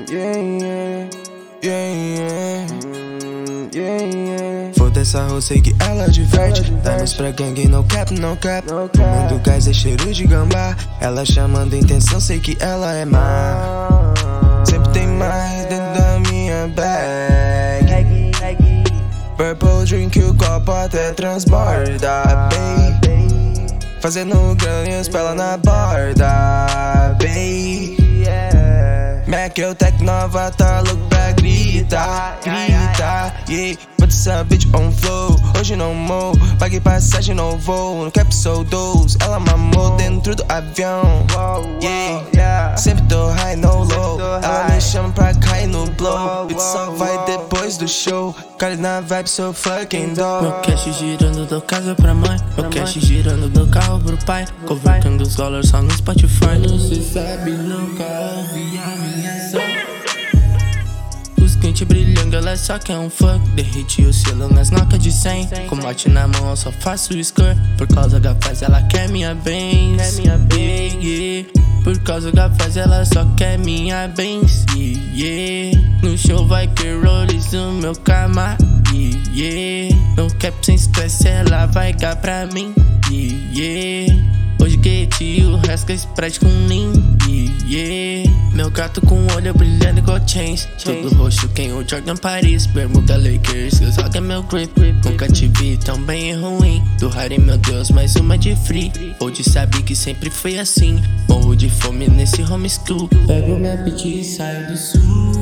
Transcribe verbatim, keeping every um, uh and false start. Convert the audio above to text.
yeah, yeah, yeah, yeah, yeah, yeah. Foda essa rua, sei que ela diverte. Damos pra gangue, no cap, no cap. Tomando gás é cheiro de gambá. Ela chamando intenção, sei que ela é má. Sempre tem mais dentro da minha bag. Purple drink, o copo até transborda, baby. Fazendo ganhos pra ela na borda, baby. Mac, eu tech nova, tá louco pra gritar, grita, yeah. Put essa bitch on flow, hoje não morro. Paguei passagem, não vou, no cap sou doze. Ela mamou dentro do avião, yeah. Sempre tô high, no low. Ela me chama pra cair no blow. Bitch só vai depois do show. Cali na vibe, sou fucking dog. Meu cash girando do casa pra mãe. Meu cash girando do carro pro pai. Convertendo os dólares só no Spotify. Não se sabe, nunca ouvi a minha som. Os clientes brilhando, ela só quer um fuck. Derrete o selo nas nocas de cem. Com morte na mão, eu só faço score. Por causa da faz, ela quer minha bens, yeah, yeah. Por causa da faz, ela só quer minha bens, yeah. No show vai que rolls no meu cama, yeah. No cap sem espécie, ela vai cá pra mim, yeah. Hoje get o resto que Sprite com Nin, yeah. Meu gato com olho brilhando igual chains. Tudo roxo, quem o Jordan Paris. Bermuda Lakers, eu jogo meu grip. Nunca te vi tão bem e ruim. Do Harry, meu Deus, mais uma de free. Hoje sabe que sempre foi assim. Morro de fome nesse homeschool. Pego minha bitch e saio do sul.